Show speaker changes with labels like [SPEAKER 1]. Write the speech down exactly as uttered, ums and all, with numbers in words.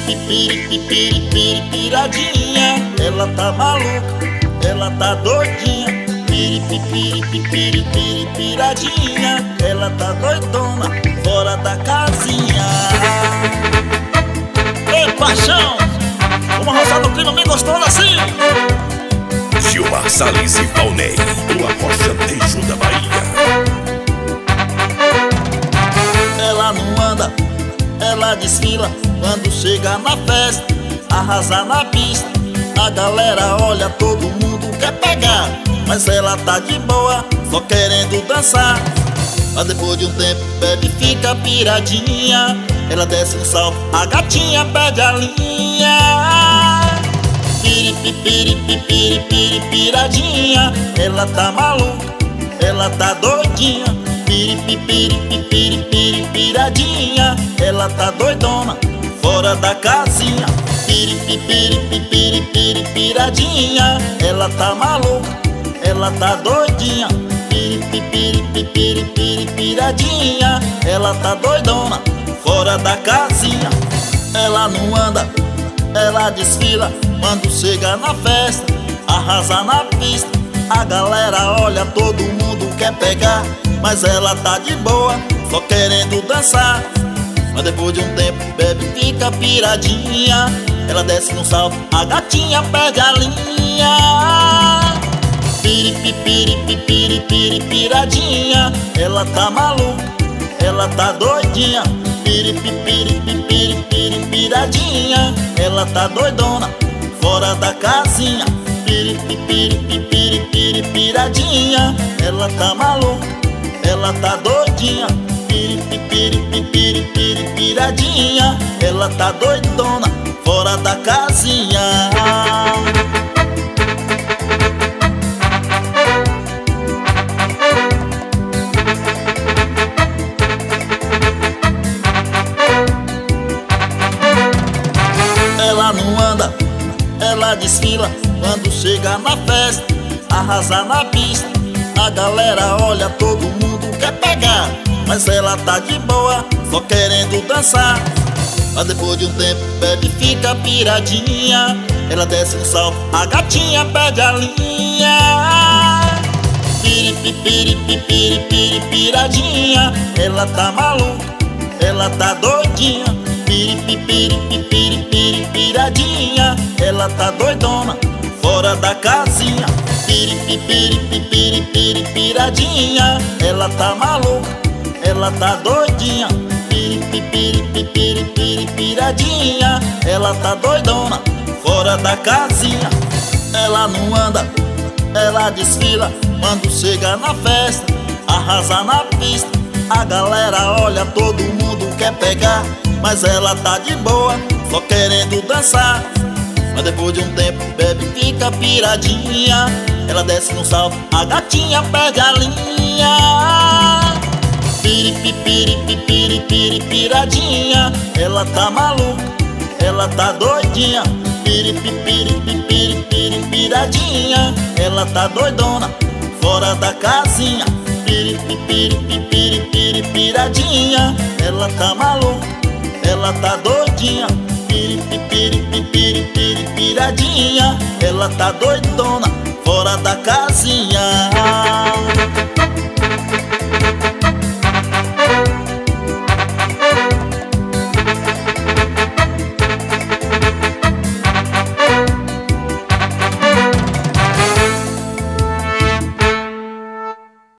[SPEAKER 1] Piradinha, ela tá maluca, ela tá doidinha. Piradinha, ela tá doidona, fora da casinha. Ei, paixão, vamos arrosar no clima bem gostoso assim.
[SPEAKER 2] Gilmar Salles e Valnei, o arrochadejo da Bahia.
[SPEAKER 1] Ela não anda, ela desfila. Quando chega na festa, arrasa na pista. A galera olha, todo mundo quer pegar, mas ela tá de boa, só querendo dançar. Mas depois de um tempo, bebe e fica piradinha. Ela desce no salto, a gatinha pede a linha. Piradinha, ela tá maluca, ela tá doidinha. Piradinha, ela tá doidona, fora da casinha. Piradinha, ela tá maluca, ela tá doidinha. Piradinha, ela tá doidona, fora da casinha. Ela não anda, ela desfila. Quando chega na festa, arrasa na pista. A galera olha, todo mundo quer pegar, mas ela tá de boa, só querendo dançar. Mas depois de um tempo, bebe e fica piradinha. Ela desce no salto, a gatinha perde a linha. Piradinha, ela tá maluca, ela tá doidinha. Piradinha, ela tá doidona, fora da casinha. Piradinha, ela tá maluca, ela tá doidinha. Piradinha, ela tá doidona, fora da casinha. Ela não anda, ela desfila. Quando chega na festa, arrasa na pista. A galera olha, todo mundo quer pegar, mas ela tá de boa, só querendo dançar. Mas depois de um tempo, bebe e fica piradinha. Ela desce no salto, a gatinha pede a linha. Piradinha, ela tá maluca, ela tá doidinha. Piradinha, ela tá doidona, fora da casinha. Piradinha, ela tá maluca, ela tá doidinha. Piradinha, ela tá doidona, fora da casinha. Ela não anda, ela desfila. Quando chega na festa, arrasa na pista. A galera olha, todo mundo quer pegar, mas ela tá de boa, só querendo dançar. Mas depois de um tempo, bebe e fica piradinha. Ela desce no salto, a gatinha perde a linha. Piradinha, ela tá maluca, ela tá doidinha. Piradinha, ela tá doidona, fora da casinha. Piradinha, ela tá maluca, ela tá doidinha. Piradinha, ela tá doidona, fora da casinha.